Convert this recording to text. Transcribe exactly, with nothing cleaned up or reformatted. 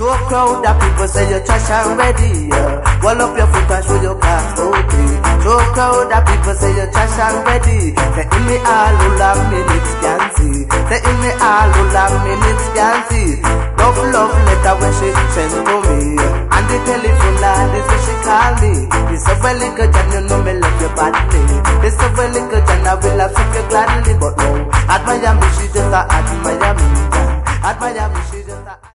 To a crowd of people say you're trash and ready. Yeah. Wall up your foot and show your class, okay. To a crowd of people say you're trash and ready. Say in me all who love minutes can see. Say in me all who love minutes can see. Love, love letter when she sent to me. And the telephone line is when she call me. This a well little John, you know me love you badly. This a well little John, I will have suck you gladly. But no, at Miami she just a at Miami. At Miami she